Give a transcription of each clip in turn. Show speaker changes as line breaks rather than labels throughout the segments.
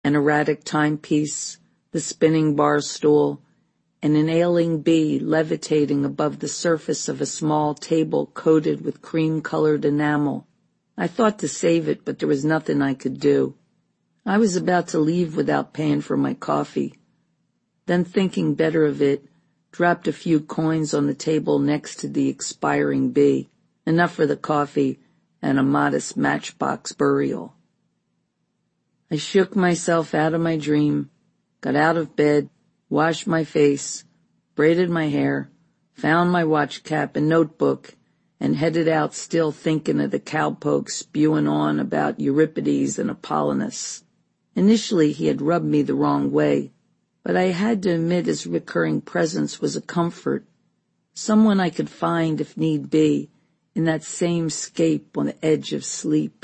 an erratic timepiece, the spinning bar stool, and an ailing bee levitating above the surface of a small table coated with cream-colored enamel. I thought to save it, but there was nothing I could do. I was about to leave without paying for my coffee. Then, thinking better of it, dropped a few coins on the table next to the expiring bee, enough for the coffee and a modest matchbox burial. I shook myself out of my dream, got out of bed, washed my face, braided my hair, found my watch cap and notebook, and headed out still thinking of the cowpoke spewing on about Euripides and Apollonius. Initially he had rubbed me the wrong way, but I had to admit his recurring presence was a comfort, someone I could find, if need be, in that same scape on the edge of sleep.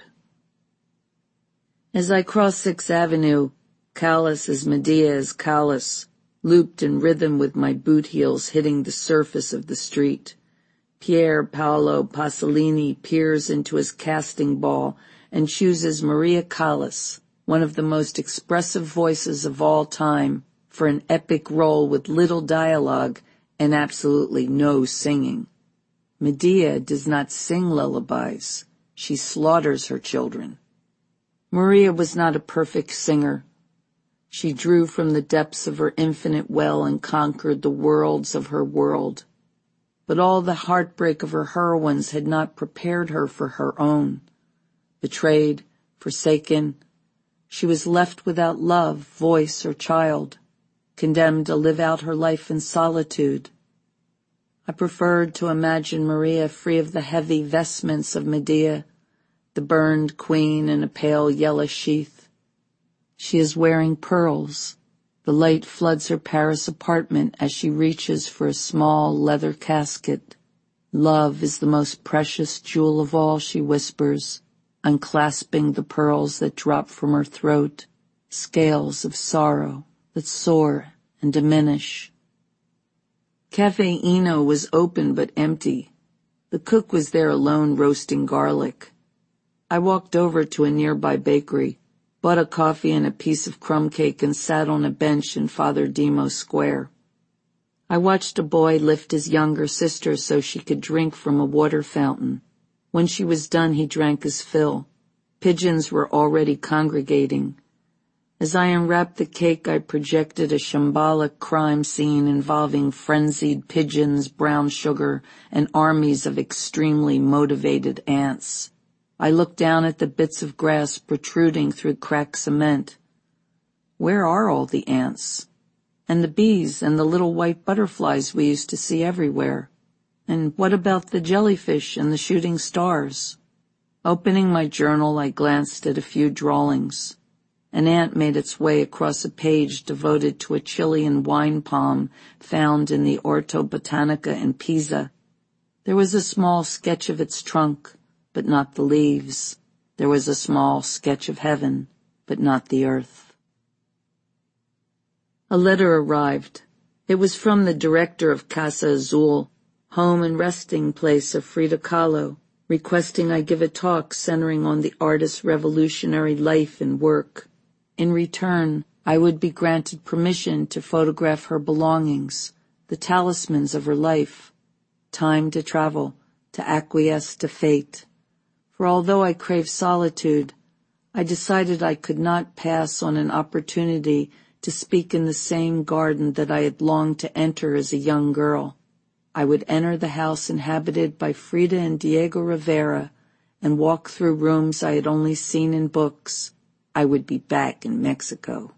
As I crossed 6th Avenue, callous as Medea is callous, looped in rhythm with my boot heels hitting the surface of the street, Pier Paolo Pasolini peers into his casting ball and chooses Maria Callas, one of the most expressive voices of all time, for an epic role with little dialogue and absolutely no singing. Medea does not sing lullabies. She slaughters her children. Maria was not a perfect singer. She drew from the depths of her infinite well and conquered the worlds of her world. But all the heartbreak of her heroines had not prepared her for her own. Betrayed, forsaken, she was left without love, voice, or child, condemned to live out her life in solitude. I preferred to imagine Maria free of the heavy vestments of Medea, the burned queen in a pale yellow sheath. She is wearing pearls. The light floods her Paris apartment as she reaches for a small leather casket. Love is the most precious jewel of all, she whispers, unclasping the pearls that drop from her throat, scales of sorrow that soar and diminish. Cafe Eno was open but empty. The cook was there alone roasting garlic. I walked over to a nearby bakery, bought a coffee and a piece of crumb cake, and sat on a bench in Father Demo Square. I watched a boy lift his younger sister so she could drink from a water fountain. When she was done, he drank his fill. Pigeons were already congregating. As I unwrapped the cake, I projected a shambolic crime scene involving frenzied pigeons, brown sugar, and armies of extremely motivated ants. I looked down at the bits of grass protruding through cracked cement. Where are all the ants? And the bees and the little white butterflies we used to see everywhere? And what about the jellyfish and the shooting stars? Opening my journal, I glanced at a few drawings. An ant made its way across a page devoted to a Chilean wine palm found in the Orto Botanica in Pisa. There was a small sketch of its trunk, but not the leaves. There was a small sketch of heaven, but not the earth. A letter arrived. It was from the director of Casa Azul, home and resting place of Frida Kahlo, requesting I give a talk centering on the artist's revolutionary life and work. In return, I would be granted permission to photograph her belongings, the talismans of her life, time to travel, to acquiesce to fate. For although I craved solitude, I decided I could not pass on an opportunity to speak in the same garden that I had longed to enter as a young girl. I would enter the house inhabited by Frida and Diego Rivera and walk through rooms I had only seen in books. I would be back in Mexico.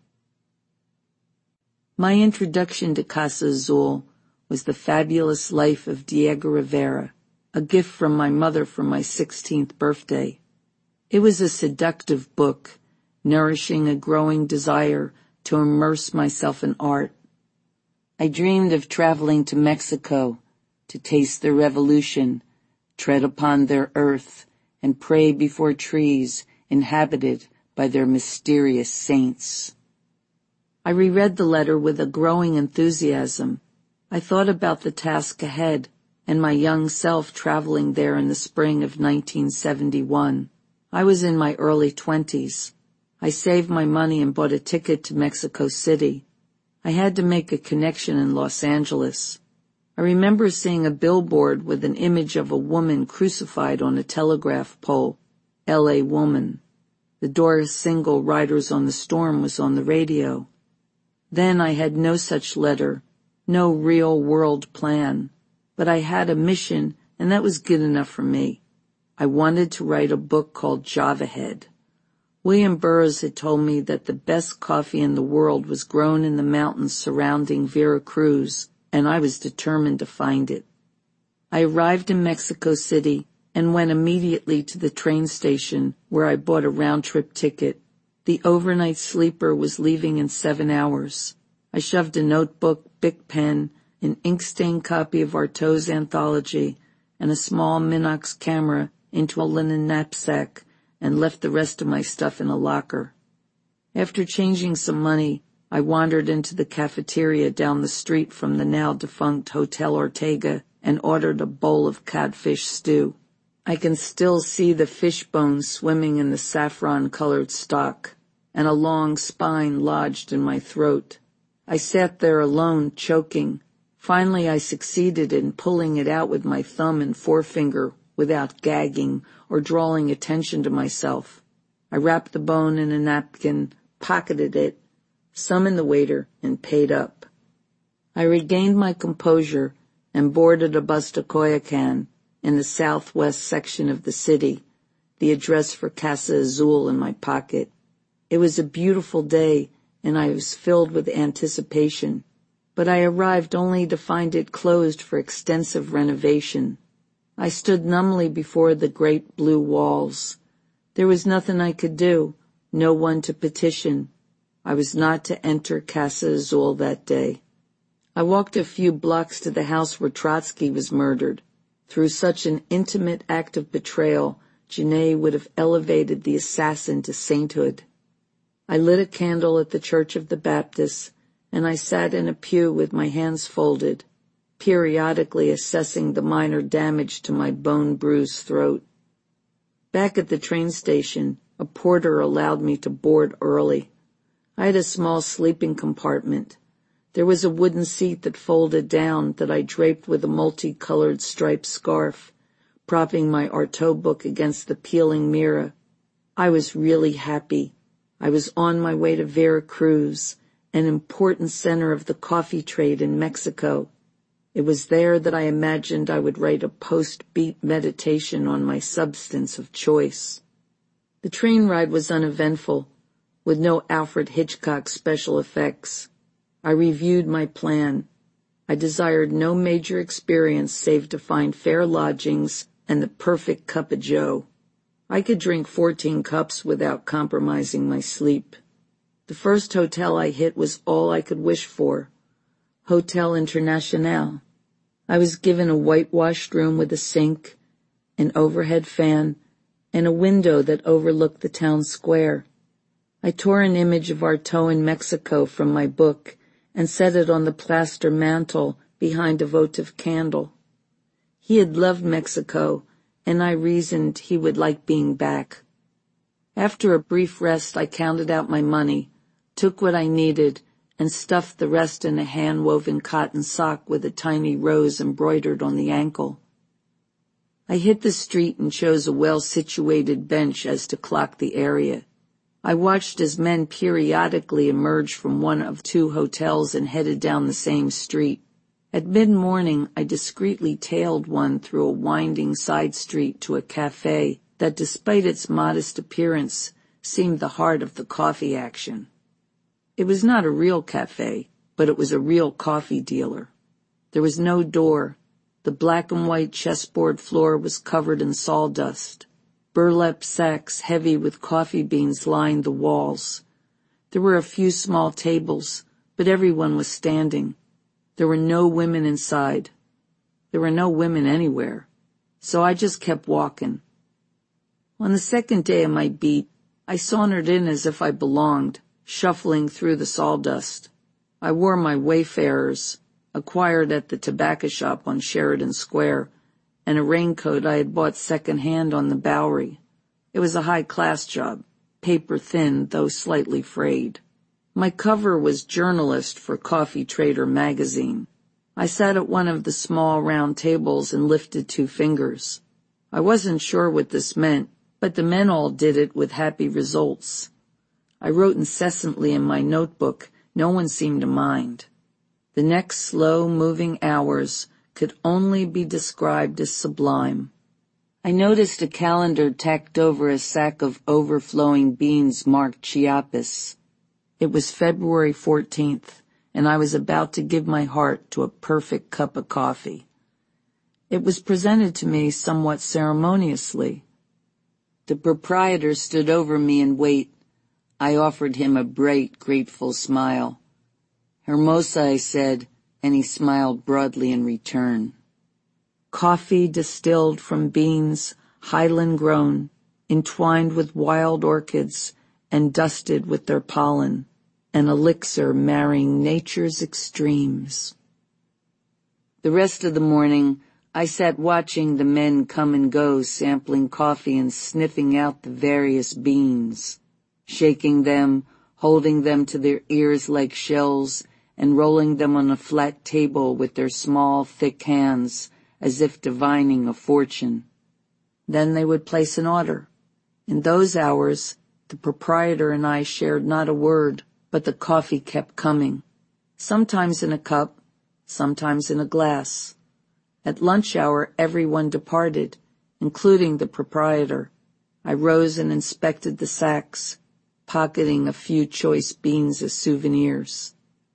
My introduction to Casa Azul was The Fabulous Life of Diego Rivera, a gift from my mother for my 16th birthday. It was a seductive book, nourishing a growing desire to immerse myself in art. I dreamed of traveling to Mexico to taste their revolution, tread upon their earth, and pray before trees inhabited by their mysterious saints. I reread the letter with a growing enthusiasm. I thought about the task ahead and my young self traveling there in the spring of 1971. I was in my early 20s. I saved my money and bought a ticket to Mexico City. I had to make a connection in Los Angeles. I remember seeing a billboard with an image of a woman crucified on a telegraph pole. L.A. woman. The Doris single Riders on the Storm was on the radio. Then I had no such letter, no real-world plan. But I had a mission, and that was good enough for me. I wanted to write a book called Java Head. William Burroughs had told me that the best coffee in the world was grown in the mountains surrounding Veracruz, and I was determined to find it. I arrived in Mexico City and went immediately to the train station where I bought a round-trip ticket. The overnight sleeper was leaving in 7 hours. I shoved a notebook, Bic pen, an ink-stained copy of Artaud's anthology, and a small Minox camera into a linen knapsack and left the rest of my stuff in a locker. After changing some money, I wandered into the cafeteria down the street from the now-defunct Hotel Ortega and ordered a bowl of codfish stew. I can still see the fish bones swimming in the saffron-colored stock, and a long spine lodged in my throat. I sat there alone, choking. Finally, I succeeded in pulling it out with my thumb and forefinger without gagging or drawing attention to myself. I wrapped the bone in a napkin, pocketed it, summoned the waiter, and paid up. I regained my composure and boarded a bus to Coyoacan in the southwest section of the city, the address for Casa Azul in my pocket. It was a beautiful day, and I was filled with anticipation, but I arrived only to find it closed for extensive renovation. I stood numbly before the great blue walls. There was nothing I could do, no one to petition. I was not to enter Casa Azul that day. I walked a few blocks to the house where Trotsky was murdered. Through such an intimate act of betrayal, Genet would have elevated the assassin to sainthood. I lit a candle at the Church of the Baptists, and I sat in a pew with my hands folded, periodically assessing the minor damage to my bone-bruised throat. Back at the train station, a porter allowed me to board early. I had a small sleeping compartment. There was a wooden seat that folded down that I draped with a multicolored striped scarf, propping my Artaud book against the peeling mirror. I was really happy. I was on my way to Veracruz, an important center of the coffee trade in Mexico. It was there that I imagined I would write a post-beat meditation on my substance of choice. The train ride was uneventful, with no Alfred Hitchcock special effects. I reviewed my plan. I desired no major experience save to find fair lodgings and the perfect cup of joe. I could drink 14 cups without compromising my sleep. The first hotel I hit was all I could wish for. Hotel Internationale. I was given a whitewashed room with a sink, an overhead fan, and a window that overlooked the town square. I tore an image of Artaud in Mexico from my book and set it on the plaster mantel behind a votive candle. He had loved Mexico, and I reasoned he would like being back. After a brief rest, I counted out my money, took what I needed, and stuffed the rest in a hand-woven cotton sock with a tiny rose embroidered on the ankle. I hit the street and chose a well-situated bench as to clock the area. I watched as men periodically emerged from one of 2 hotels and headed down the same street. At mid-morning, I discreetly tailed one through a winding side street to a cafe that, despite its modest appearance, seemed the heart of the coffee action. It was not a real cafe, but it was a real coffee dealer. There was no door. The black and white chessboard floor was covered in sawdust. Burlap sacks heavy with coffee beans lined the walls. There were a few small tables, but everyone was standing. There were no women inside. There were no women anywhere, so I just kept walking. On the second day of my beat, I sauntered in as if I belonged, shuffling through the sawdust. I wore my Wayfarers, acquired at the tobacco shop on Sheridan Square, and a raincoat I had bought second-hand on the Bowery. It was a high-class job. paper-thin though slightly frayed. My cover was journalist for Coffee Trader magazine. I sat at one of the small round tables and lifted 2 fingers. I wasn't sure what this meant, but the men all did it with happy results. I wrote incessantly in my notebook. No one seemed to mind. The next slow-moving hours could only be described as sublime. I noticed a calendar tacked over a sack of overflowing beans marked Chiapas. It was February 14th, and I was about to give my heart to a perfect cup of coffee. It was presented to me somewhat ceremoniously. The proprietor stood over me in wait. I offered him a bright, grateful smile. "Hermosa," I said, and he smiled broadly in return. Coffee distilled from beans, highland grown, entwined with wild orchids, and dusted with their pollen, an elixir marrying nature's extremes. The rest of the morning, I sat watching the men come and go, sampling coffee and sniffing out the various beans, shaking them, holding them to their ears like shells, and rolling them on a flat table with their small, thick hands, as if divining a fortune. Then they would place an order. In those hours, the proprietor and I shared not a word, but the coffee kept coming, sometimes in a cup, sometimes in a glass. At lunch hour, everyone departed, including the proprietor. I rose and inspected the sacks, pocketing a few choice beans as souvenirs.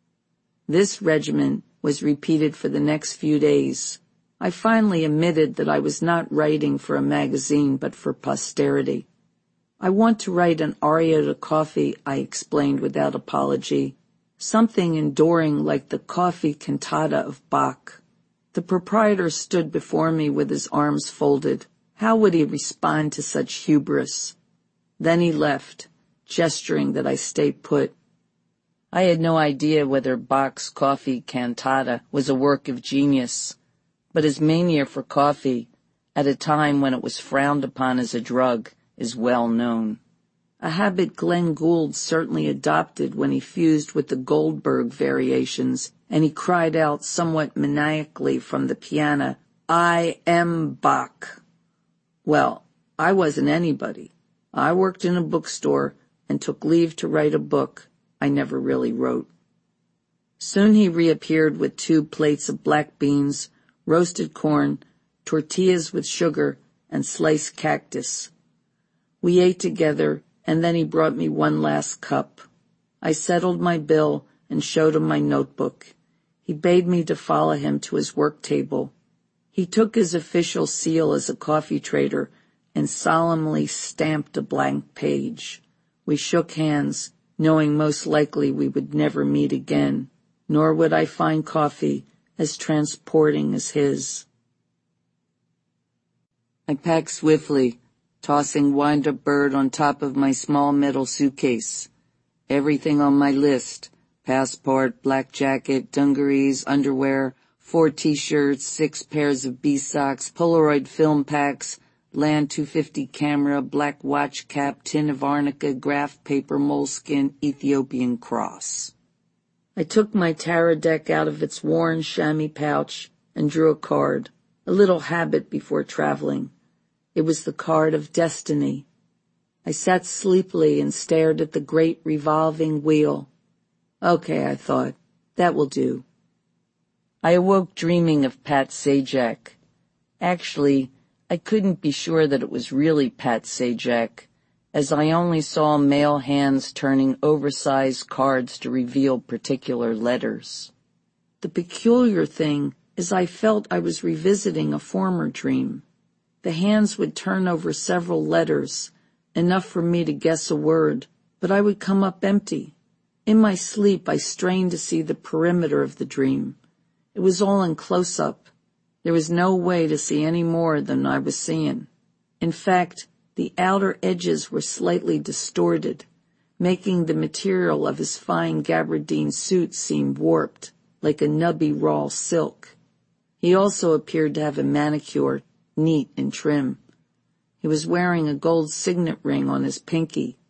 This regimen was repeated for the next few days. I finally admitted that I was not writing for a magazine but for posterity. "I want to write an aria to coffee," I explained without apology, "something enduring like the coffee cantata of Bach." The proprietor stood before me with his arms folded. How would he respond to such hubris? Then he left, gesturing that I stay put. I had no idea whether Bach's coffee cantata was a work of genius, but his mania for coffee, at a time when it was frowned upon as a drug, is well known. A habit Glenn Gould certainly adopted when he fused with the Goldberg variations, and he cried out somewhat maniacally from the piano, "I am Bach." Well, I wasn't anybody. I worked in a bookstore and took leave to write a book I never really wrote. Soon he reappeared with 2 plates of black beans, roasted corn, tortillas with sugar, and sliced cactus. We ate together, and then he brought me one last cup. I settled my bill and showed him my notebook. He bade me to follow him to his work table. He took his official seal as a coffee trader and solemnly stamped a blank page. We shook hands, knowing most likely we would never meet again, nor would I find coffee as transporting as his. I packed swiftly, tossing Wind-Up Bird on top of my small metal suitcase. Everything on my list: passport, black jacket, dungarees, underwear, 4 t-shirts, 6 pairs of B-socks, Polaroid film packs, Land 250 camera, black watch cap, tin of arnica, graph paper, moleskin, Ethiopian cross. I took my tarot deck out of its worn chamois pouch and drew a card, a little habit before traveling. It was the card of destiny. I sat sleepily and stared at the great revolving wheel. Okay, I thought, that will do. I awoke dreaming of Pat Sajak. Actually, I couldn't be sure that it was really Pat Sajak, as I only saw male hands turning oversized cards to reveal particular letters. The peculiar thing is I felt I was revisiting a former dream. The hands would turn over several letters, enough for me to guess a word, but I would come up empty. In my sleep, I strained to see the perimeter of the dream. It was all in close-up. There was no way to see any more than I was seeing. In fact, the outer edges were slightly distorted, making the material of his fine gabardine suit seem warped, like a nubby raw silk. He also appeared to have a manicure, neat and trim. He was wearing a gold signet ring on his pinky.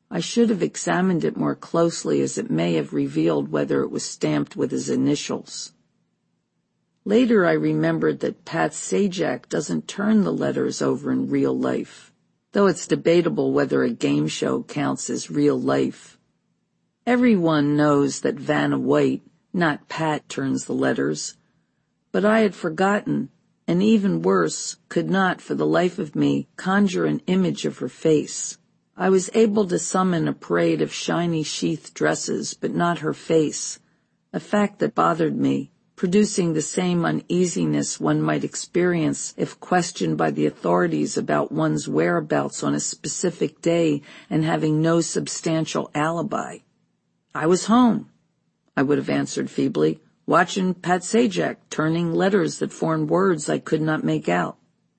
I should have examined it more closely, as it may have revealed whether it was stamped with his initials. Later I remembered that Pat Sajak doesn't turn the letters over in real life, though it's debatable whether a game show counts as real life. Everyone knows that Vanna White, not Pat, turns the letters, but I had forgotten, and even worse, could not for the life of me conjure an image of her face. I was able to summon a parade of shiny sheath dresses, but not her face, a fact that bothered me, producing the same uneasiness one might experience if questioned by the authorities about one's whereabouts on a specific day and having no substantial alibi. "I was home," I would have answered feebly, "watching Pat Sajak turning letters that formed words I could not make out."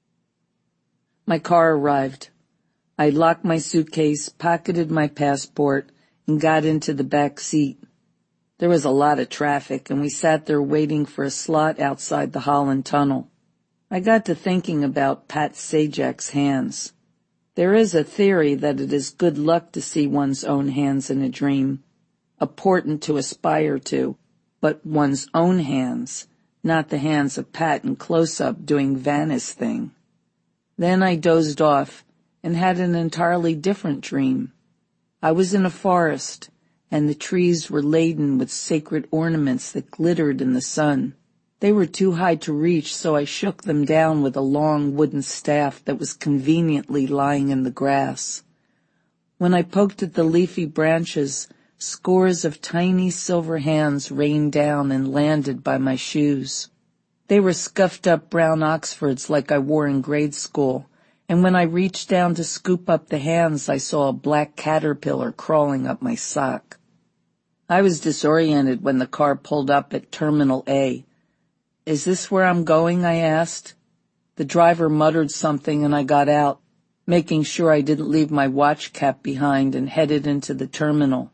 My car arrived. I locked my suitcase, pocketed my passport, and got into the back seat. There was a lot of traffic, and we sat there waiting for a slot outside the Holland Tunnel. I got to thinking about Pat Sajak's hands. There is a theory that it is good luck to see one's own hands in a dream, a portent to aspire to, but one's own hands, not the hands of Pat in close-up doing Vanna's thing. Then I dozed off and had an entirely different dream. I was in a forest, and the trees were laden with sacred ornaments that glittered in the sun. They were too high to reach, so I shook them down with a long wooden staff that was conveniently lying in the grass. When I poked at the leafy branches, scores of tiny silver hands rained down and landed by my shoes. They were scuffed-up brown Oxfords like I wore in grade school, and when I reached down to scoop up the hands, I saw a black caterpillar crawling up my sock. I was disoriented when the car pulled up at Terminal A. "Is this where I'm going?" I asked. The driver muttered something and I got out, making sure I didn't leave my watch cap behind, and headed into the terminal.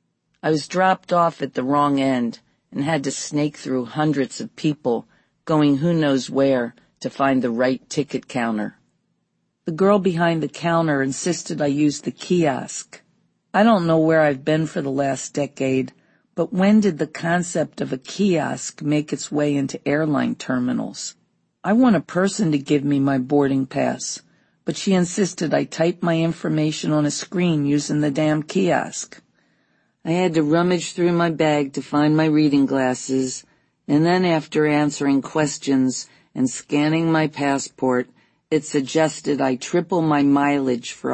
I was dropped off at the wrong end and had to snake through hundreds of people, going who knows where, to find the right ticket counter. The girl behind the counter insisted I use the kiosk. I don't know where I've been for the last decade, but when did the concept of a kiosk make its way into airline terminals? I want a person to give me my boarding pass, but she insisted I type my information on a screen using the damn kiosk. I had to rummage through my bag to find my reading glasses, and then after answering questions and scanning my passport, it suggested I triple my mileage for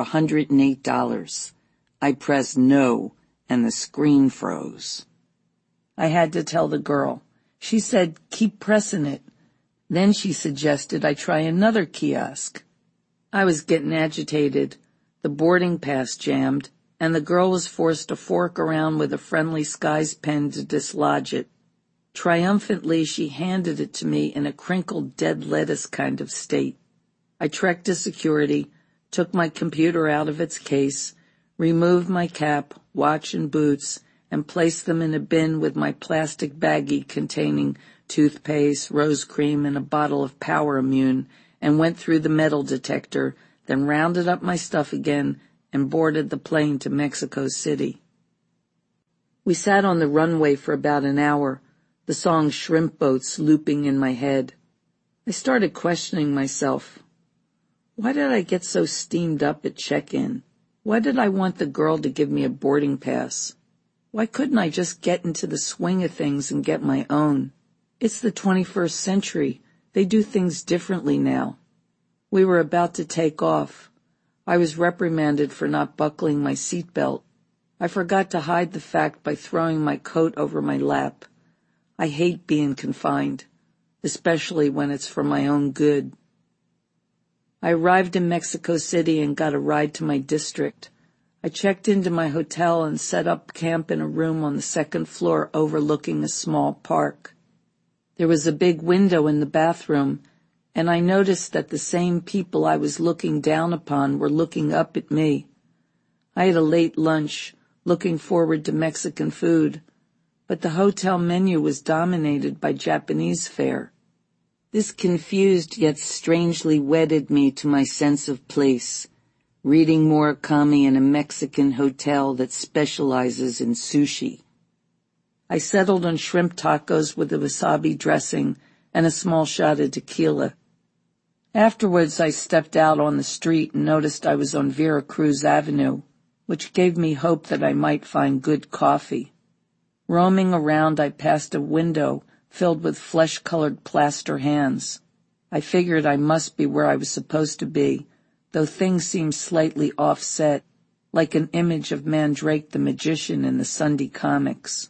$108. I pressed no, and the screen froze. I had to tell the girl. She said, "Keep pressing it." Then she suggested I try another kiosk. I was getting agitated. The boarding pass jammed, and the girl was forced to fork around with a friendly Skies pen to dislodge it. Triumphantly, she handed it to me in a crinkled dead lettuce kind of state. I trekked to security, took my computer out of its case, removed my cap, watch, and boots, and placed them in a bin with my plastic baggie containing toothpaste, rose cream, and a bottle of Power Immune, and went through the metal detector, then rounded up my stuff again and boarded the plane to Mexico City. We sat on the runway for about an hour, the song Shrimp Boats looping in my head. I started questioning myself. Why did I get so steamed up at check-in? Why did I want the girl to give me a boarding pass? Why couldn't I just get into the swing of things and get my own? It's the 21st century. They do things differently now. We were about to take off. I was reprimanded for not buckling my seatbelt. I forgot to hide the fact by throwing my coat over my lap. I hate being confined, especially when it's for my own good. I arrived in Mexico City and got a ride to my district. I checked into my hotel and set up camp in a room on the second floor overlooking a small park. There was a big window in the bathroom, and I noticed that the same people I was looking down upon were looking up at me. I had a late lunch, looking forward to Mexican food, but the hotel menu was dominated by Japanese fare. This confused yet strangely wedded me to my sense of place. reading Murakami in a Mexican hotel that specializes in sushi. I settled on shrimp tacos with a wasabi dressing and a small shot of tequila. Afterwards, I stepped out on the street and noticed I was on Vera Cruz Avenue, which gave me hope that I might find good coffee. Roaming around, I passed a window filled with flesh-colored plaster hands. I figured I must be where I was supposed to be, though things seemed slightly offset, like an image of Mandrake the magician in the Sunday comics.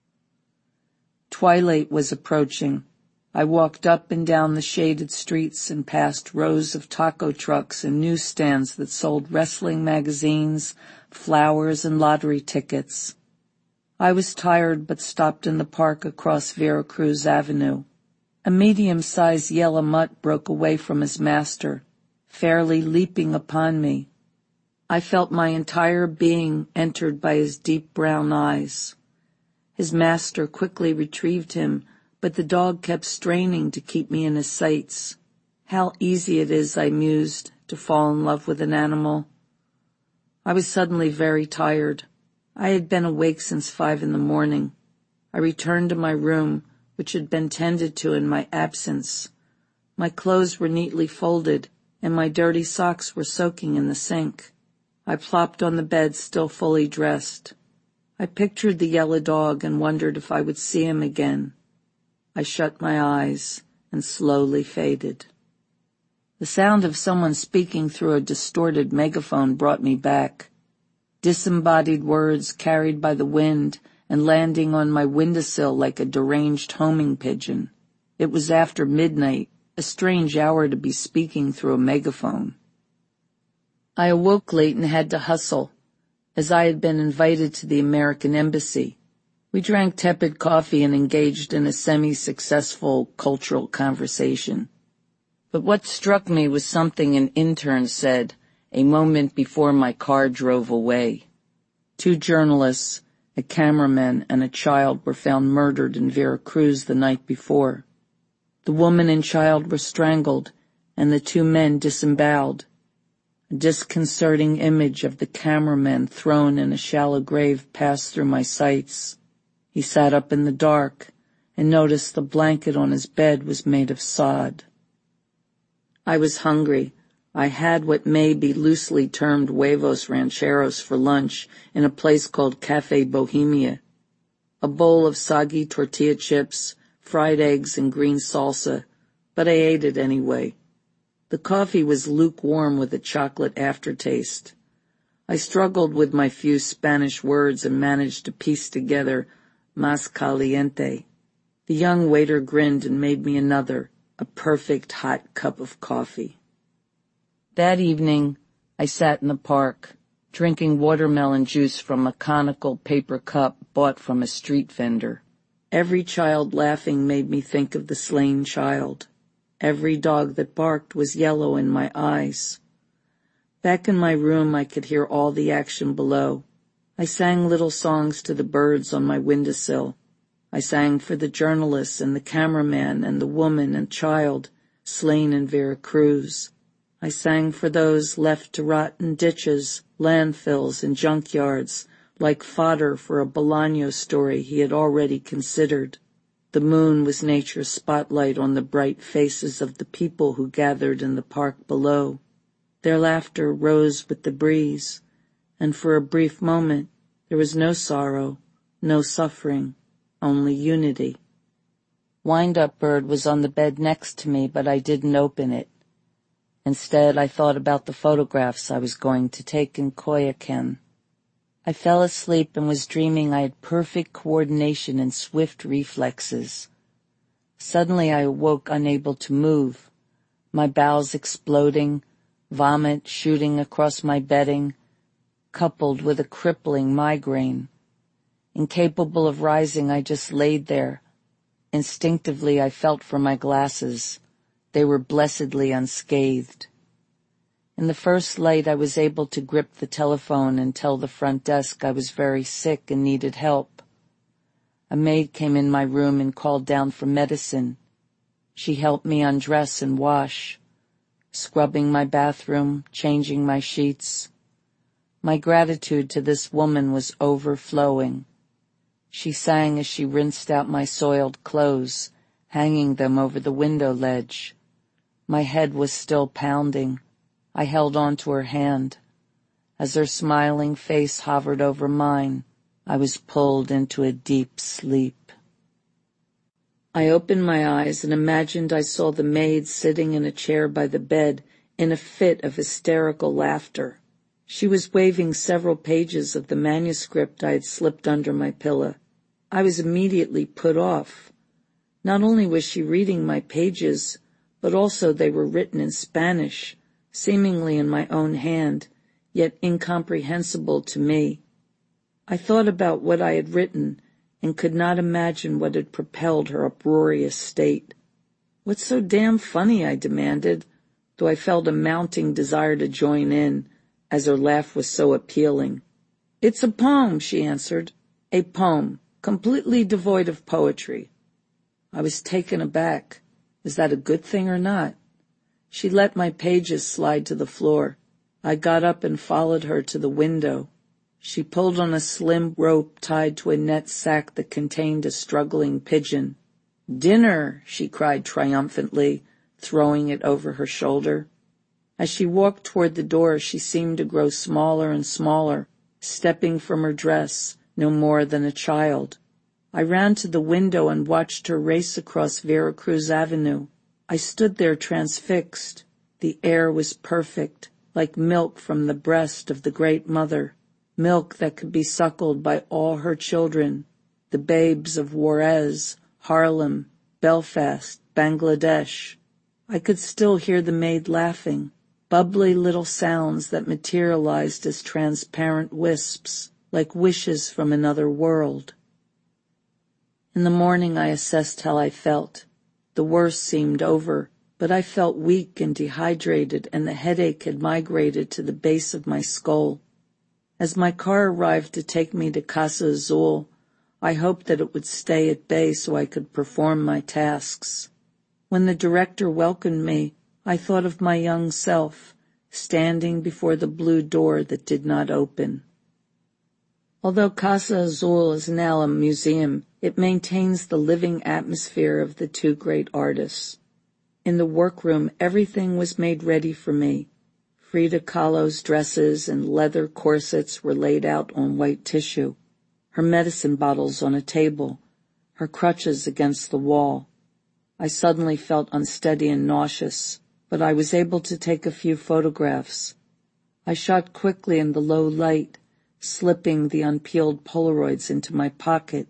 Twilight was approaching. I walked up and down the shaded streets and past rows of taco trucks and newsstands that sold wrestling magazines, flowers, and lottery tickets. I was tired but stopped in the park across Vera Cruz Avenue. A medium-sized yellow mutt broke away from his master, fairly leaping upon me. I felt my entire being entered by his deep brown eyes. His master quickly retrieved him, but the dog kept straining to keep me in his sights. How easy it is, I mused, to fall in love with an animal. I was suddenly very tired. I had been awake since 5 a.m. I returned to my room, which had been tended to in my absence. My clothes were neatly folded, and my dirty socks were soaking in the sink. I plopped on the bed, still fully dressed. I pictured the yellow dog and wondered if I would see him again. I shut my eyes and slowly faded. The sound of someone speaking through a distorted megaphone brought me back. Disembodied words carried by the wind and landing on my windowsill like a deranged homing pigeon. It was after midnight, a strange hour to be speaking through a megaphone. I awoke late and had to hustle, as I had been invited to the American Embassy. We drank tepid coffee and engaged in a semi-successful cultural conversation. But what struck me was something an intern said a moment before my car drove away. 2 journalists, a cameraman, and a child were found murdered in Vera Cruz the night before. The woman and child were strangled, and the 2 men disemboweled. A disconcerting image of the cameraman thrown in a shallow grave passed through my sights. He sat up in the dark and noticed the blanket on his bed was made of sod. I was hungry. I had what may be loosely termed huevos rancheros for lunch in a place called Cafe Bohemia. A bowl of soggy tortilla chips, fried eggs, and green salsa, but I ate it anyway. The coffee was lukewarm with a chocolate aftertaste. I struggled with my few Spanish words and managed to piece together más caliente. The young waiter grinned and made me another, a perfect hot cup of coffee. That evening, I sat in the park, drinking watermelon juice from a conical paper cup bought from a street vendor. Every child laughing made me think of the slain child. Every dog that barked was yellow in my eyes. Back in my room, I could hear all the action below. I sang little songs to the birds on my windowsill. I sang for the journalists and the cameraman and the woman and child slain in Vera Cruz. I sang for those left to rot in ditches, landfills, and junkyards, like fodder for a Bolaño story he had already considered. The moon was nature's spotlight on the bright faces of the people who gathered in the park below. Their laughter rose with the breeze, and for a brief moment there was no sorrow, no suffering, only unity. Wind-Up Bird was on the bed next to me, but I didn't open it. Instead, I thought about the photographs I was going to take in Coyoacán. I fell asleep and was dreaming I had perfect coordination and swift reflexes. Suddenly I awoke unable to move, my bowels exploding, vomit shooting across my bedding, coupled with a crippling migraine. Incapable of rising, I just laid there. Instinctively, I felt for my glasses. They were blessedly unscathed. In the first light, I was able to grip the telephone and tell the front desk I was very sick and needed help. A maid came in my room and called down for medicine. She helped me undress and wash. scrubbing my bathroom, changing my sheets. My gratitude to this woman was overflowing. She sang as she rinsed out my soiled clothes, hanging them over the window ledge. My head was still pounding. I held on to her hand. As her smiling face hovered over mine, I was pulled into a deep sleep. I opened my eyes and imagined I saw the maid sitting in a chair by the bed in a fit of hysterical laughter. She was waving several pages of the manuscript I had slipped under my pillow. I was immediately put off. Not only was she reading my pages, but also they were written in Spanish, seemingly in my own hand, yet incomprehensible to me. I thought about what I had written and could not imagine what had propelled her uproarious state. "What's so damn funny?" I demanded, though I felt a mounting desire to join in, as her laugh was so appealing. "It's a poem," she answered. "A poem, completely devoid of poetry." I was taken aback. Was that a good thing or not? She let my pages slide to the floor. I got up and followed her to the window. She pulled on a slim rope tied to a net sack that contained a struggling pigeon. "Dinner!" she cried triumphantly, throwing it over her shoulder. As she walked toward the door, she seemed to grow smaller and smaller, stepping from her dress, no more than a child. I ran to the window and watched her race across Vera Cruz Avenue. I stood there transfixed. The air was perfect, like milk from the breast of the Great Mother, milk that could be suckled by all her children, the babes of Juarez, Harlem, Belfast, Bangladesh. I could still hear the maid laughing, bubbly little sounds that materialized as transparent wisps, like wishes from another world. In the morning I assessed how I felt. The worst seemed over, but I felt weak and dehydrated, and the headache had migrated to the base of my skull. As my car arrived to take me to Casa Azul, I hoped that it would stay at bay so I could perform my tasks. When the director welcomed me, I thought of my young self, standing before the blue door that did not open. Although Casa Azul is now a museum, it maintains the living atmosphere of the two great artists. In the workroom, everything was made ready for me. Frida Kahlo's dresses and leather corsets were laid out on white tissue, her medicine bottles on a table, her crutches against the wall. I suddenly felt unsteady and nauseous, but I was able to take a few photographs. I shot quickly in the low light, slipping the unpeeled Polaroids into my pocket.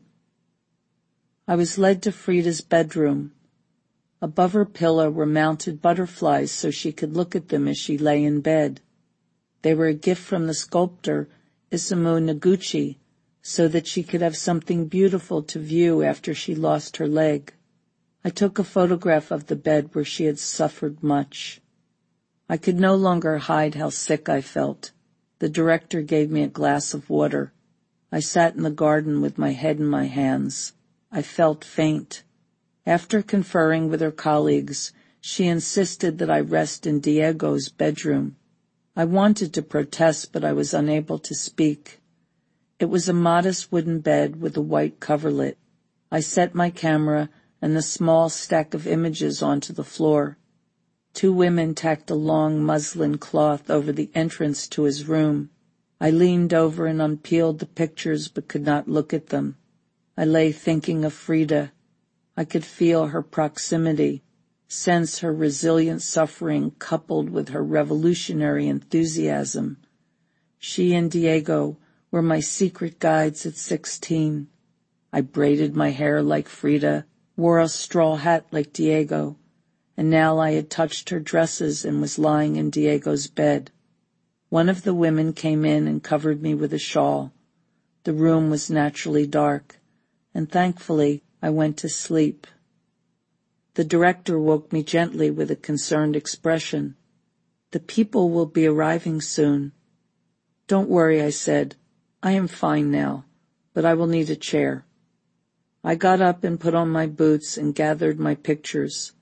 I was led to Frida's bedroom. Above her pillow were mounted butterflies so she could look at them as she lay in bed. They were a gift from the sculptor Isamu Noguchi, so that she could have something beautiful to view after she lost her leg. I took a photograph of the bed where she had suffered much. I could no longer hide how sick I felt. The director gave me a glass of water. I sat in the garden with my head in my hands. I felt faint. After conferring with her colleagues, she insisted that I rest in Diego's bedroom. I wanted to protest, but I was unable to speak. It was a modest wooden bed with a white coverlet. I set my camera and the small stack of images onto the floor. Two women tacked a long muslin cloth over the entrance to his room. I leaned over and unpeeled the pictures but could not look at them. I lay thinking of Frida. I could feel her proximity, sense her resilient suffering coupled with her revolutionary enthusiasm. She and Diego were my secret guides at 16. I braided my hair like Frida, wore a straw hat like Diego, and now I had touched her dresses and was lying in Diego's bed. One of the women came in and covered me with a shawl. The room was naturally dark, and thankfully I went to sleep. The director woke me gently with a concerned expression. "The people will be arriving soon." "Don't worry," I said. "I am fine now, but I will need a chair." I got up and put on my boots and gathered my pictures.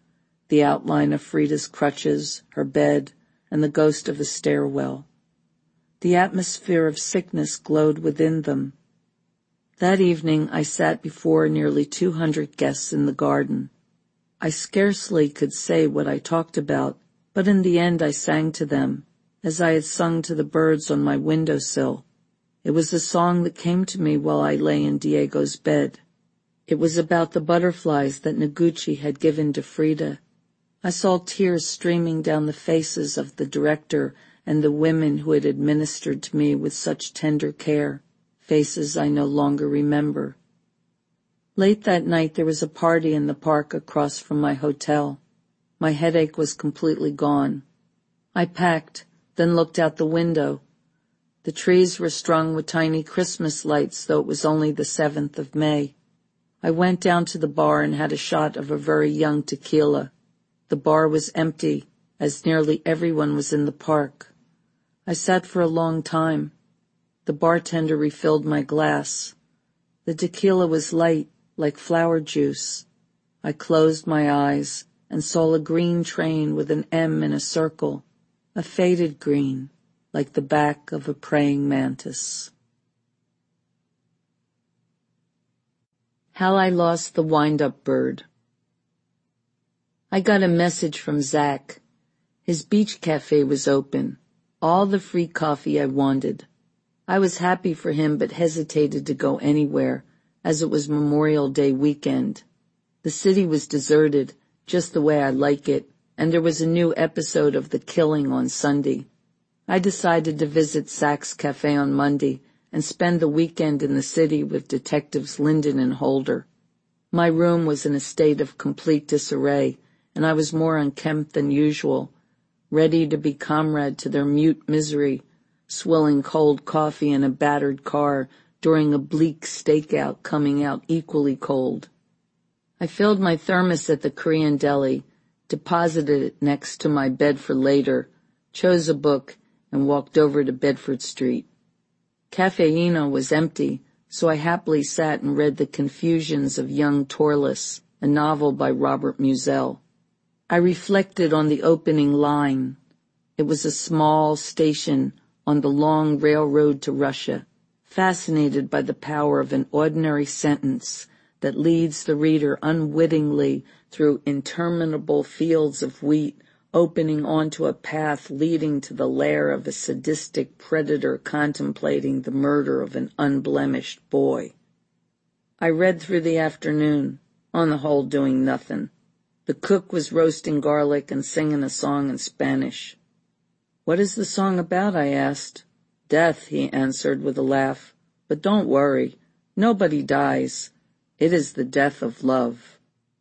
the outline of Frida's crutches, her bed, and the ghost of a stairwell. The atmosphere of sickness glowed within them. That evening I sat before nearly 200 guests in the garden. I scarcely could say what I talked about, but in the end I sang to them, as I had sung to the birds on my windowsill. It was a song that came to me while I lay in Diego's bed. It was about the butterflies that Noguchi had given to Frida. I saw tears streaming down the faces of the director and the women who had administered to me with such tender care, faces I no longer remember. Late that night there was a party in the park across from my hotel. My headache was completely gone. I packed, then looked out the window. The trees were strung with tiny Christmas lights, though it was only the 7th of May. I went down to the bar and had a shot of a very young tequila. The bar was empty, as nearly everyone was in the park. I sat for a long time. The bartender refilled my glass. The tequila was light, like flower juice. I closed my eyes and saw a green train with an M in a circle, a faded green, like the back of a praying mantis. How I Lost the Wind-Up Bird. I got a message from Zach. His beach cafe was open. All the free coffee I wanted. I was happy for him but hesitated to go anywhere, as it was Memorial Day weekend. The city was deserted, just the way I like it, and there was a new episode of The Killing on Sunday. I decided to visit Zach's cafe on Monday and spend the weekend in the city with detectives Linden and Holder. My room was in a state of complete disarray, and I was more unkempt than usual, ready to be comrade to their mute misery, swilling cold coffee in a battered car during a bleak stakeout coming out equally cold. I filled my thermos at the Korean deli, deposited it next to my bed for later, chose a book, and walked over to Bedford Street. Cafeino was empty, so I happily sat and read The Confusions of Young Torless, a novel by Robert Musil. I reflected on the opening line. It was a small station on the long railroad to Russia, fascinated by the power of an ordinary sentence that leads the reader unwittingly through interminable fields of wheat, opening onto a path leading to the lair of a sadistic predator contemplating the murder of an unblemished boy. I read through the afternoon, on the whole doing nothing. The cook was roasting garlic and singing a song in Spanish. "What is the song about?" I asked. "Death," he answered with a laugh. "But don't worry. Nobody dies. It is the death of love."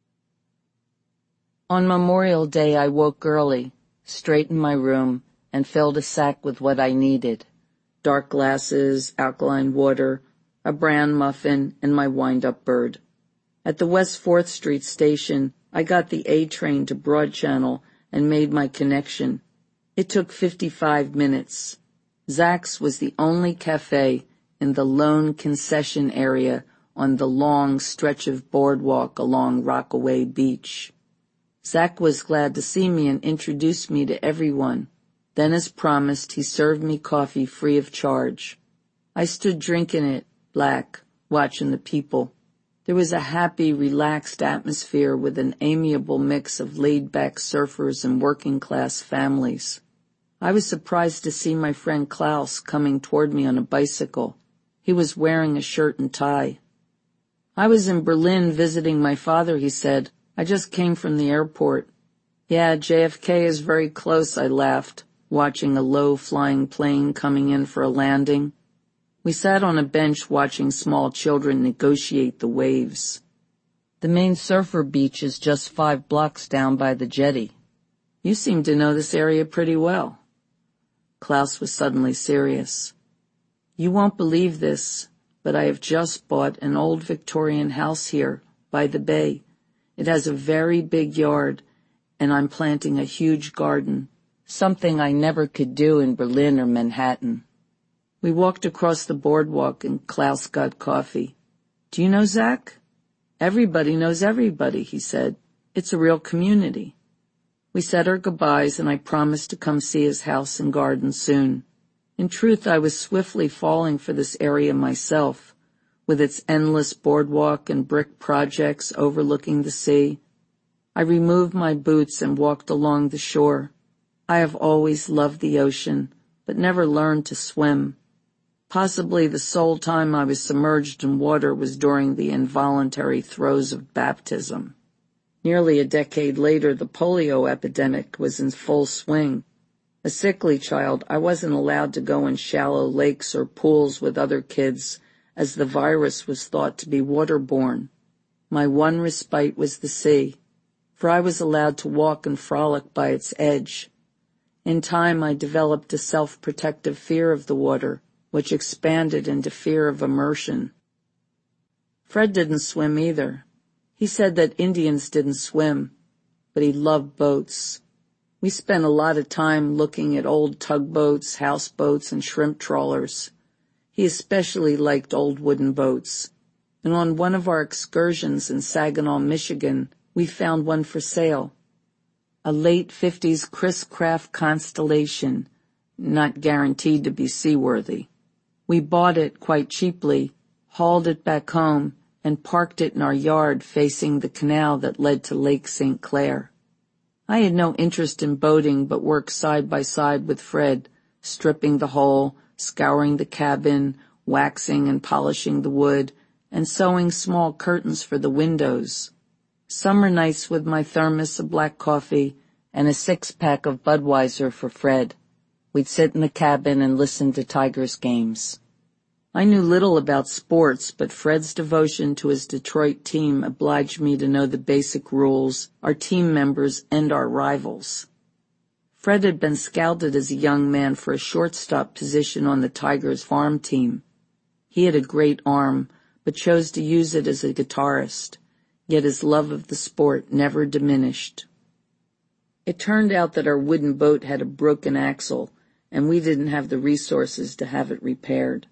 On Memorial Day I woke early, straightened my room, and filled a sack with what I needed. Dark glasses, alkaline water, a bran muffin, and my wind-up bird. At the West 4th Street station, I got the A train to Broad Channel and made my connection. It took 55 minutes. Zach's was the only cafe in the lone concession area on the long stretch of boardwalk along Rockaway Beach. Zach was glad to see me and introduced me to everyone. Then, as promised, he served me coffee free of charge. I stood drinking it, black, watching the people. There was a happy, relaxed atmosphere with an amiable mix of laid-back surfers and working-class families. I was surprised to see my friend Klaus coming toward me on a bicycle. He was wearing a shirt and tie. "I was in Berlin visiting my father," he said. "I just came from the airport." "Yeah, JFK is very close," I laughed, watching a low-flying plane coming in for a landing. We sat on a bench watching small children negotiate the waves. "The main surfer beach is just 5 blocks down by the jetty. You seem to know this area pretty well." Klaus was suddenly serious. "You won't believe this, but I have just bought an old Victorian house here, by the bay. It has a very big yard, and I'm planting a huge garden, something I never could do in Berlin or Manhattan." We walked across the boardwalk and Klaus got coffee. "Do you know Zach?" "Everybody knows everybody," he said. "It's a real community." We said our goodbyes, and I promised to come see his house and garden soon. In truth, I was swiftly falling for this area myself, with its endless boardwalk and brick projects overlooking the sea. I removed my boots and walked along the shore. I have always loved the ocean, but never learned to swim. Possibly the sole time I was submerged in water was during the involuntary throes of baptism. Nearly a decade later, the polio epidemic was in full swing. A sickly child, I wasn't allowed to go in shallow lakes or pools with other kids, as the virus was thought to be waterborne. My one respite was the sea, for I was allowed to walk and frolic by its edge. In time, I developed a self-protective fear of the water, which expanded into fear of immersion. Fred didn't swim either. He said that Indians didn't swim, but he loved boats. We spent a lot of time looking at old tugboats, houseboats, and shrimp trawlers. He especially liked old wooden boats, and on one of our excursions in Saginaw, Michigan, we found one for sale. A late 50s Chris Craft Constellation, not guaranteed to be seaworthy. We bought it quite cheaply, hauled it back home, and parked it in our yard facing the canal that led to Lake St. Clair. I had no interest in boating, but worked side by side with Fred, stripping the hull, scouring the cabin, waxing and polishing the wood, and sewing small curtains for the windows. Summer nights with my thermos of black coffee and a 6-pack of Budweiser for Fred. We'd sit in the cabin and listen to Tigers games. I knew little about sports, but Fred's devotion to his Detroit team obliged me to know the basic rules, our team members, and our rivals. Fred had been scouted as a young man for a shortstop position on the Tigers farm team. He had a great arm, but chose to use it as a guitarist, yet his love of the sport never diminished. It turned out that our wooden boat had a broken axle, and we didn't have the resources to have it repaired.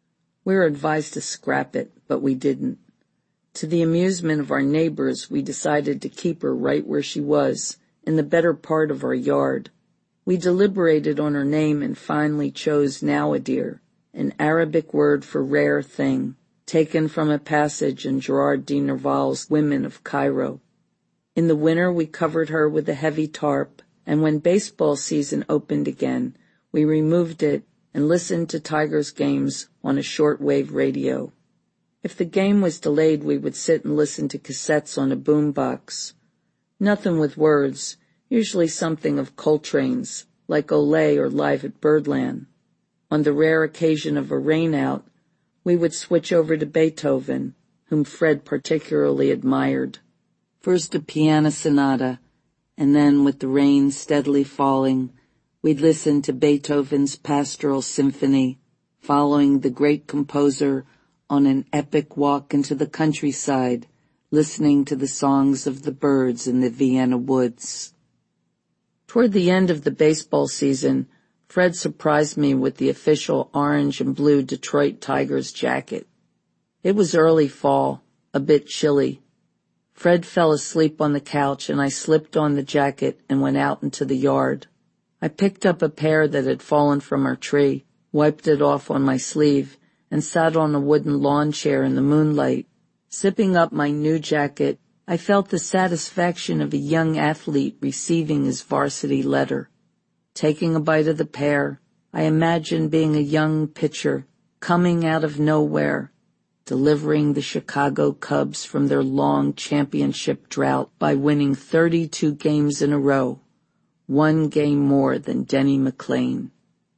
We were advised to scrap it, but we didn't. To the amusement of our neighbors, we decided to keep her right where she was, in the better part of our yard. We deliberated on her name and finally chose Nawadir, an Arabic word for rare thing, taken from a passage in Gerard de Nerval's Women of Cairo. In the winter, we covered her with a heavy tarp, and when baseball season opened again, we removed it and listened to Tigers games on a shortwave radio. If the game was delayed, we would sit and listen to cassettes on a boombox. Nothing with words, usually something of Coltrane's, like Olé or Live at Birdland. On the rare occasion of a rainout, we would switch over to Beethoven, whom Fred particularly admired. First a piano sonata, and then, with the rain steadily falling, we'd listen to Beethoven's Pastoral Symphony, following the great composer on an epic walk into the countryside, listening to the songs of the birds in the Vienna woods. Toward the end of the baseball season, Fred surprised me with the official orange and blue Detroit Tigers jacket. It was early fall, a bit chilly. Fred fell asleep on the couch, and I slipped on the jacket and went out into the yard. I picked up a pair that had fallen from our tree, wiped it off on my sleeve, and sat on a wooden lawn chair in the moonlight. Zipping up my new jacket, I felt the satisfaction of a young athlete receiving his varsity letter. Taking a bite of the pear, I imagined being a young pitcher, coming out of nowhere, delivering the Chicago Cubs from their long championship drought by winning 32 games in a row, one game more than Denny McLain.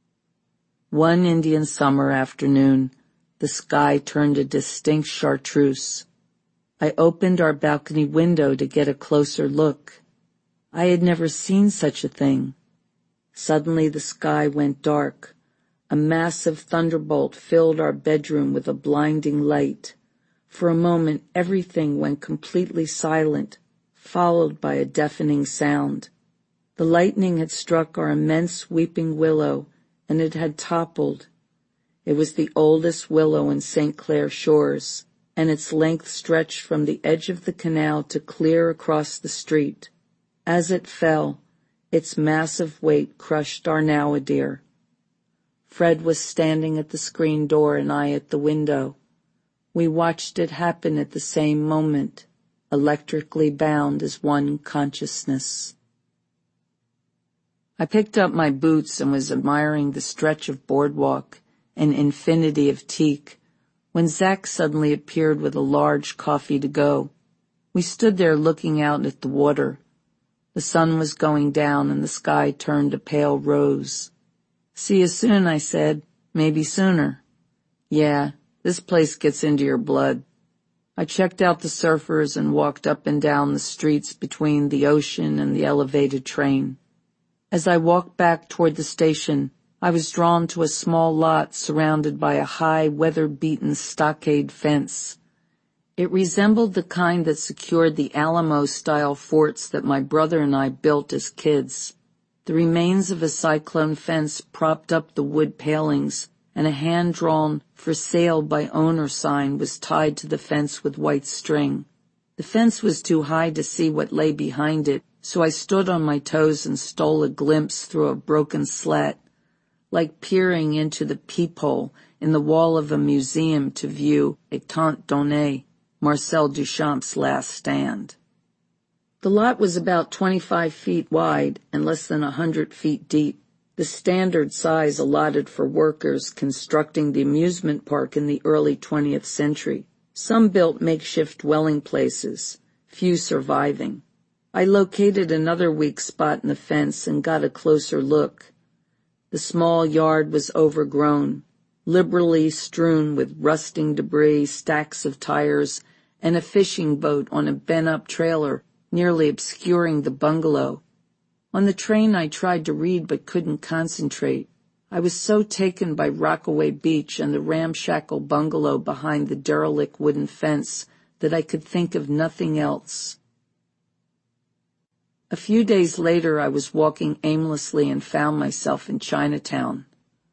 One Indian summer afternoon, the sky turned a distinct chartreuse. I opened our balcony window to get a closer look. I had never seen such a thing. Suddenly the sky went dark. A massive thunderbolt filled our bedroom with a blinding light. For a moment, everything went completely silent, followed by a deafening sound. The lightning had struck our immense weeping willow, and it had toppled. It was the oldest willow in St. Clair Shores, and its length stretched from the edge of the canal to clear across the street. As it fell, Its massive weight crushed our Nowadir. Fred was standing at the screen door and I at the window. We watched it happen at the same moment, electrically bound as one consciousness. I picked up my boots and was admiring the stretch of boardwalk, an infinity of teak, when Zach suddenly appeared with a large coffee to go. We stood there looking out at the water. The sun was going down and the sky turned a pale rose. "See you soon," I said. "Maybe sooner." "Yeah, this place gets into your blood." I checked out the surfers and walked up and down the streets between the ocean and the elevated train. As I walked back toward the station, I was drawn to a small lot surrounded by a high, weather-beaten stockade fence. It resembled the kind that secured the Alamo-style forts that my brother and I built as kids. The remains of a cyclone fence propped up the wood palings, and a hand-drawn "For Sale by Owner" sign was tied to the fence with white string. The fence was too high to see what lay behind it, so I stood on my toes and stole a glimpse through a broken slat, like peering into the peephole in the wall of a museum to view Étant Donné, Marcel Duchamp's last stand. The lot was about 25 feet wide and less than 100 feet deep, the standard size allotted for workers constructing the amusement park in the early 20th century. Some built makeshift dwelling places, few surviving. I located another weak spot in the fence and got a closer look. The small yard was overgrown, liberally strewn with rusting debris, stacks of tires, and a fishing boat on a bent-up trailer nearly obscuring the bungalow. On the train I tried to read but couldn't concentrate. I was so taken by Rockaway Beach and the ramshackle bungalow behind the derelict wooden fence that I could think of nothing else. A few days later I was walking aimlessly and found myself in Chinatown.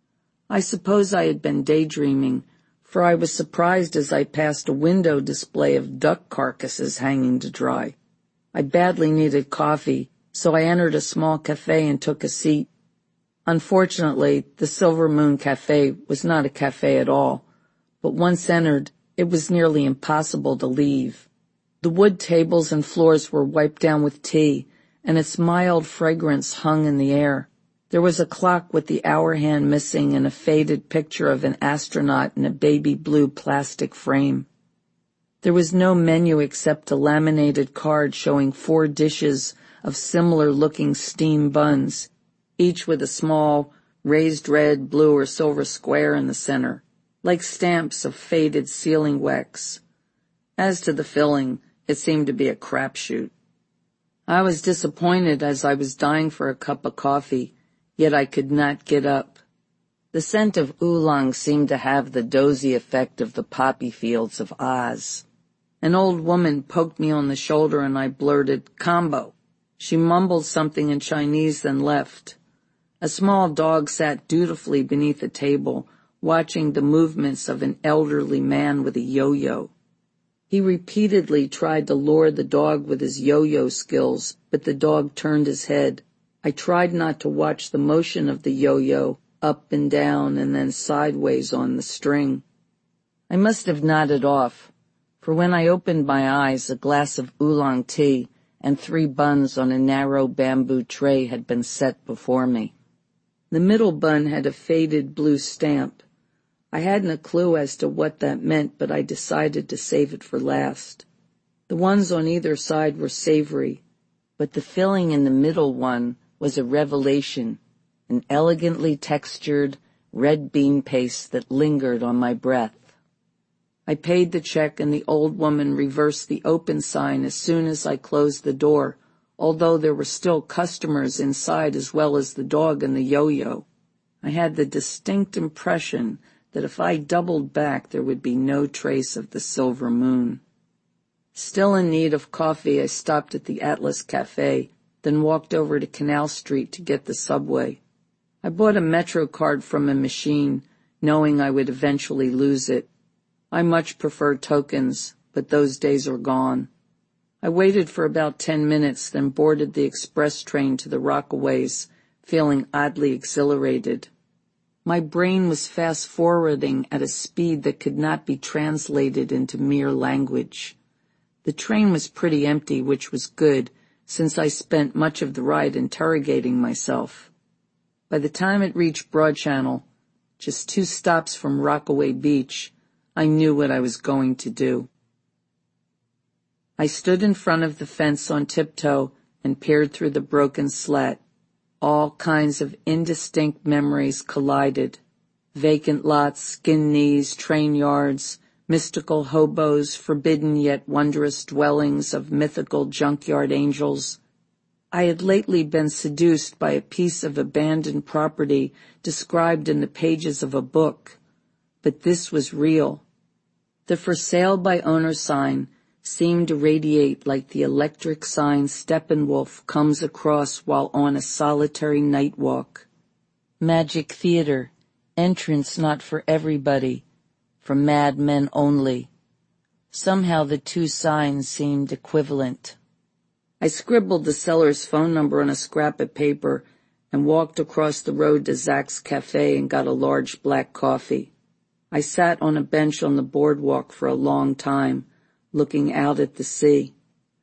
I suppose I had been daydreaming, for I was surprised as I passed a window display of duck carcasses hanging to dry. I badly needed coffee, so I entered a small cafe and took a seat. Unfortunately, the Silver Moon Cafe was not a cafe at all, but once entered, it was nearly impossible to leave. The wood tables and floors were wiped down with tea, and its mild fragrance hung in the air. There was a clock with the hour hand missing and a faded picture of an astronaut in a baby blue plastic frame. There was no menu except a laminated card showing 4 dishes of similar-looking steam buns, each with a small, raised red, blue, or silver square in the center, like stamps of faded sealing wax. As to the filling, it seemed to be a crapshoot. I was disappointed as I was dying for a cup of coffee, yet I could not get up. The scent of oolong seemed to have the dozy effect of the poppy fields of Oz. An old woman poked me on the shoulder and I blurted, "Combo." She mumbled something in Chinese, then left. A small dog sat dutifully beneath a table, watching the movements of an elderly man with a yo-yo. He repeatedly tried to lure the dog with his yo-yo skills, but the dog turned his head. I tried not to watch the motion of the yo-yo, up and down and then sideways on the string. I must have nodded off, for when I opened my eyes, a glass of oolong tea and 3 buns on a narrow bamboo tray had been set before me. The middle bun had a faded blue stamp. I hadn't a clue as to what that meant, but I decided to save it for last. The ones on either side were savory, but the filling in the middle one was a revelation, an elegantly textured red bean paste that lingered on my breath. I paid the check and the old woman reversed the open sign as soon as I closed the door, although there were still customers inside as well as the dog and the yo-yo. I had the distinct impression that if I doubled back there would be no trace of the Silver Moon. Still in need of coffee, I stopped at the Atlas Cafe, then walked over to Canal Street to get the subway. I bought a Metro card from a machine, knowing I would eventually lose it. I much prefer tokens, but those days are gone. I waited for about 10 minutes, then boarded the express train to the Rockaways, feeling oddly exhilarated. My brain was fast-forwarding at a speed that could not be translated into mere language. The train was pretty empty, which was good, since I spent much of the ride interrogating myself. By the time it reached Broad Channel, just 2 stops from Rockaway Beach, I knew what I was going to do. I stood in front of the fence on tiptoe and peered through the broken slat. All kinds of indistinct memories collided. Vacant lots, skinned knees, train yards, mystical hobos, forbidden yet wondrous dwellings of mythical junkyard angels. I had lately been seduced by a piece of abandoned property described in the pages of a book, but this was real. The for sale by owner sign seemed to radiate like the electric sign Steppenwolf comes across while on a solitary night walk. Magic Theater, entrance not for everybody, for madmen only. Somehow the 2 signs seemed equivalent. I scribbled the seller's phone number on a scrap of paper and walked across the road to Zach's Cafe and got a large black coffee. I sat on a bench on the boardwalk for a long time, looking out at the sea.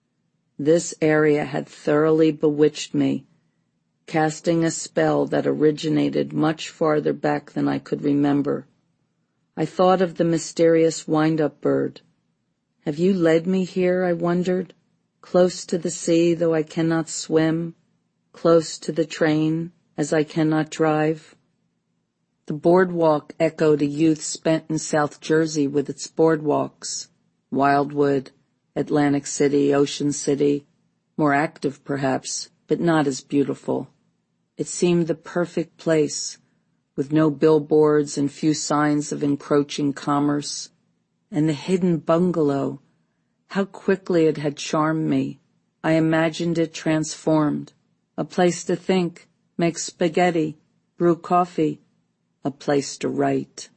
This area had thoroughly bewitched me, casting a spell that originated much farther back than I could remember. I thought of the mysterious wind-up bird. Have you led me here, I wondered, close to the sea though I cannot swim, close to the train as I cannot drive? The boardwalk echoed a youth spent in South Jersey with its boardwalks. Wildwood, Atlantic City, Ocean City, more active perhaps, but not as beautiful. It seemed the perfect place, with no billboards and few signs of encroaching commerce. And the hidden bungalow, how quickly it had charmed me. I imagined it transformed. A place to think, make spaghetti, brew coffee, a place to write.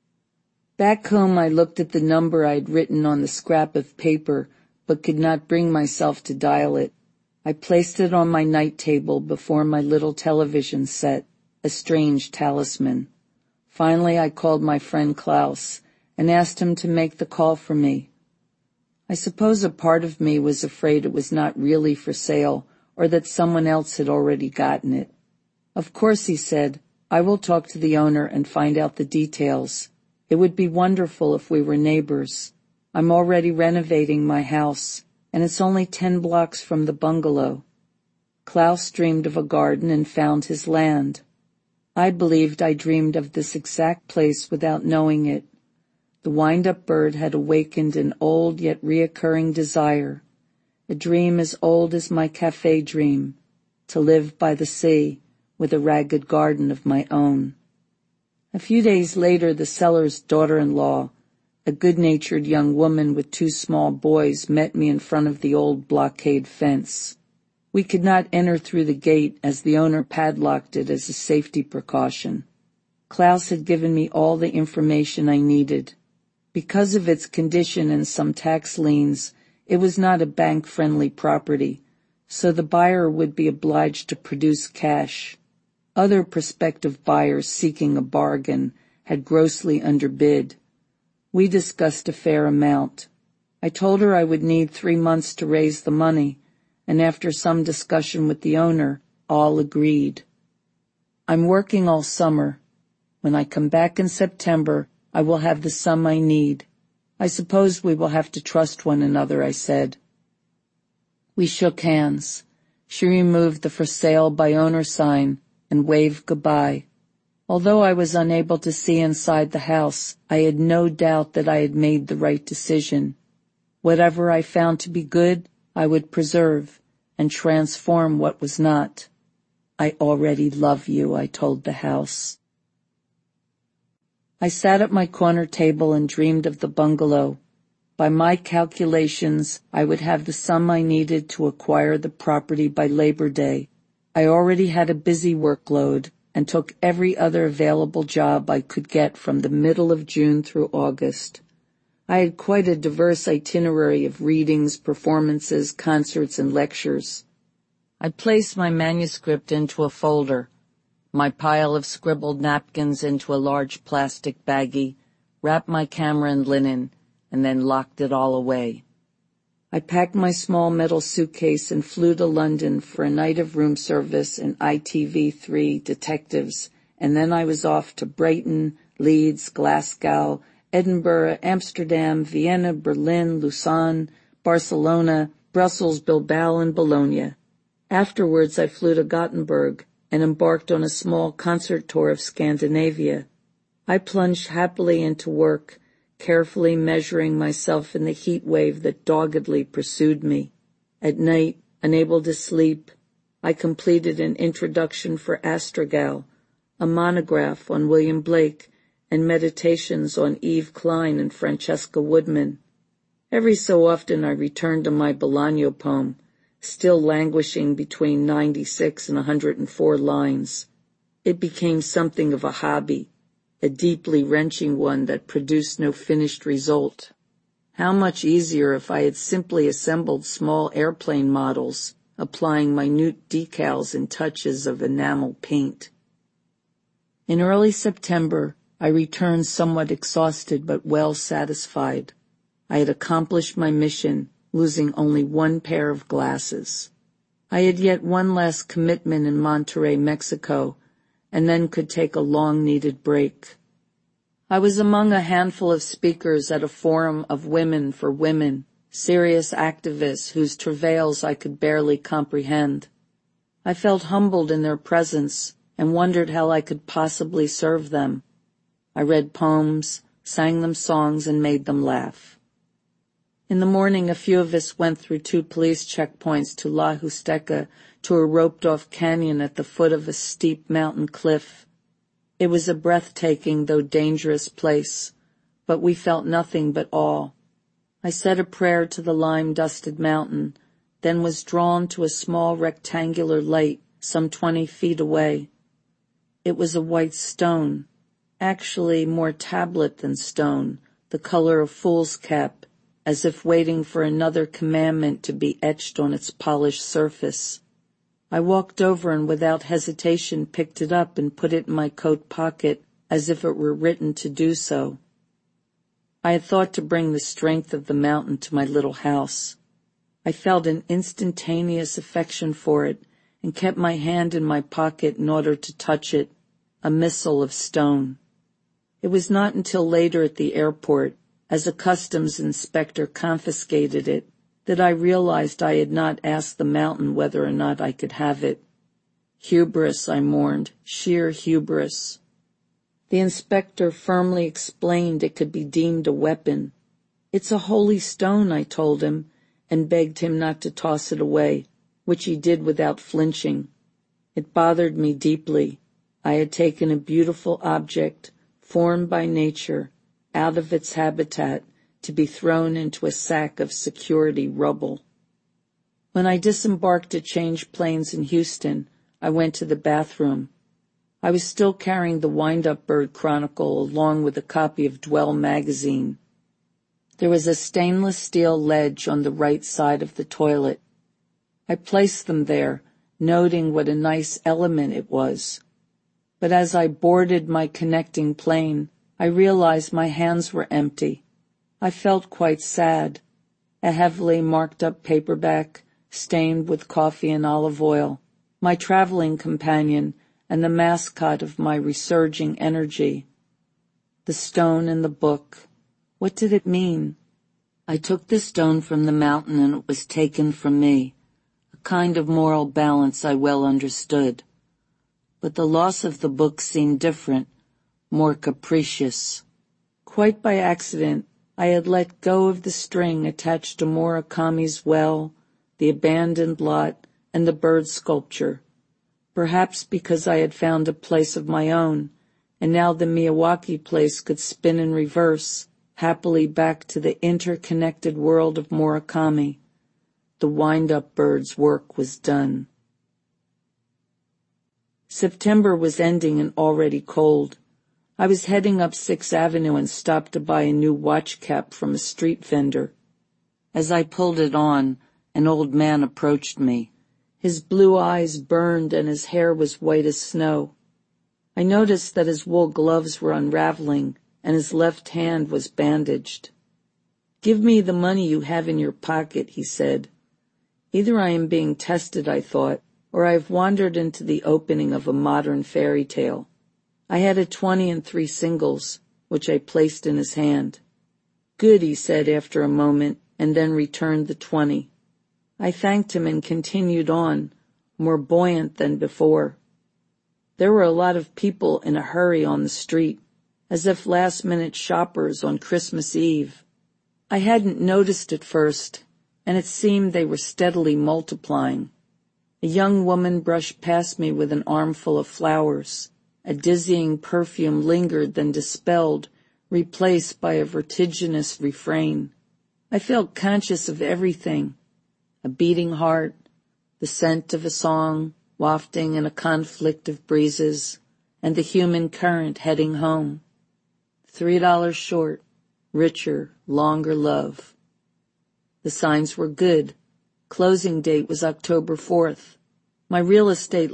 Back home I looked at the number I'd written on the scrap of paper, but could not bring myself to dial it. I placed it on my night table before my little television set, a strange talisman. Finally I called my friend Klaus and asked him to make the call for me. I suppose a part of me was afraid it was not really for sale, or that someone else had already gotten it. Of course, he said, I will talk to the owner and find out the details. It would be wonderful if we were neighbors. I'm already renovating my house, and it's only 10 blocks from the bungalow. Klaus dreamed of a garden and found his land. I believed I dreamed of this exact place without knowing it. The wind-up bird had awakened an old yet reoccurring desire, a dream as old as my cafe dream, to live by the sea with a ragged garden of my own. A few days later, the seller's daughter-in-law, a good-natured young woman with 2 small boys, met me in front of the old blockade fence. We could not enter through the gate as the owner padlocked it as a safety precaution. Klaus had given me all the information I needed. Because of its condition and some tax liens, it was not a bank-friendly property, so the buyer would be obliged to produce cash. Other prospective buyers seeking a bargain had grossly underbid. We discussed a fair amount. I told her I would need 3 months to raise the money, and after some discussion with the owner, all agreed. I'm working all summer. When I come back in September, I will have the sum I need. I suppose we will have to trust one another, I said. We shook hands. She removed the for sale by owner sign and waved goodbye. Although I was unable to see inside the house, I had no doubt that I had made the right decision. Whatever I found to be good, I would preserve and transform what was not. I already love you, I told the house. I sat at my corner table and dreamed of the bungalow. By my calculations, I would have the sum I needed to acquire the property by Labor Day. I already had a busy workload and took every other available job I could get from the middle of June through August. I had quite a diverse itinerary of readings, performances, concerts, and lectures. I placed my manuscript into a folder, my pile of scribbled napkins into a large plastic baggie, wrapped my camera in linen, and then locked it all away. I packed my small metal suitcase and flew to London for a night of room service and ITV3 detectives, and then I was off to Brighton, Leeds, Glasgow, Edinburgh, Amsterdam, Vienna, Berlin, Lausanne, Barcelona, Brussels, Bilbao, and Bologna. Afterwards, I flew to Gothenburg and embarked on a small concert tour of Scandinavia. I plunged happily into work, carefully measuring myself in the heat wave that doggedly pursued me. At night, unable to sleep, I completed an introduction for Astragal, a monograph on William Blake, and meditations on Eve Klein and Francesca Woodman. Every so often I returned to my Bolaño poem, still languishing between 96 and 104 lines. It became something of a hobby, a deeply wrenching one that produced no finished result. How much easier if I had simply assembled small airplane models, applying minute decals and touches of enamel paint. In early September, I returned somewhat exhausted but well satisfied. I had accomplished my mission, losing only one pair of glasses. I had yet one last commitment in Monterrey, Mexico, and then could take a long-needed break. I was among a handful of speakers at a forum of women for women, serious activists whose travails I could barely comprehend. I felt humbled in their presence and wondered how I could possibly serve them. I read poems, sang them songs, and made them laugh. In the morning, a few of us went through 2 police checkpoints to La Huasteca, to a roped-off canyon at the foot of a steep mountain cliff. It was a breathtaking, though dangerous place, but we felt nothing but awe. I said a prayer to the lime-dusted mountain, then was drawn to a small rectangular light some 20 feet away. It was a white stone, actually more tablet than stone, the color of foolscap, as if waiting for another commandment to be etched on its polished surface. I walked over and without hesitation picked it up and put it in my coat pocket as if it were written to do so. I had thought to bring the strength of the mountain to my little house. I felt an instantaneous affection for it and kept my hand in my pocket in order to touch it, a missile of stone. It was not until later at the airport, as a customs inspector confiscated it, that I realized I had not asked the mountain whether or not I could have it. Hubris, I mourned, sheer hubris. The inspector firmly explained it could be deemed a weapon. It's a holy stone, I told him, and begged him not to toss it away, which he did without flinching. It bothered me deeply. I had taken a beautiful object, formed by nature, out of its habitat, to be thrown into a sack of security rubble. When I disembarked to change planes in Houston, I went to the bathroom. I was still carrying the Wind-Up Bird Chronicle along with a copy of Dwell magazine. There was a stainless steel ledge on the right side of the toilet. I placed them there, noting what a nice element it was. But as I boarded my connecting plane, I realized my hands were empty. I felt quite sad. A heavily marked-up paperback, stained with coffee and olive oil, my traveling companion, and the mascot of my resurging energy. The stone and the book. What did it mean? I took the stone from the mountain and it was taken from me, a kind of moral balance I well understood. But the loss of the book seemed different, more capricious. Quite by accident, I had let go of the string attached to Murakami's Well, the abandoned lot, and the bird sculpture. Perhaps because I had found a place of my own, and now the Miyawaki place could spin in reverse, happily back to the interconnected world of Murakami. The Wind-Up Bird's work was done. September was ending and already cold. I was heading up 6th Avenue and stopped to buy a new watch cap from a street vendor. As I pulled it on, an old man approached me. His blue eyes burned and his hair was white as snow. I noticed that his wool gloves were unraveling and his left hand was bandaged. "Give me the money you have in your pocket," he said. Either I am being tested, I thought, or I have wandered into the opening of a modern fairy tale. I had a 20 and 3 singles, which I placed in his hand. "Good," he said after a moment, and then returned the 20. I thanked him and continued on, more buoyant than before. There were a lot of people in a hurry on the street, as if last-minute shoppers on Christmas Eve. I hadn't noticed at first, and it seemed they were steadily multiplying. A young woman brushed past me with an armful of flowers. A dizzying perfume lingered, then dispelled, replaced by a vertiginous refrain. I felt conscious of everything: a beating heart, the scent of a song wafting in a conflict of breezes, and the human current heading home. $3 short, richer, longer love. The signs were good. Closing date was October 4th. My real estate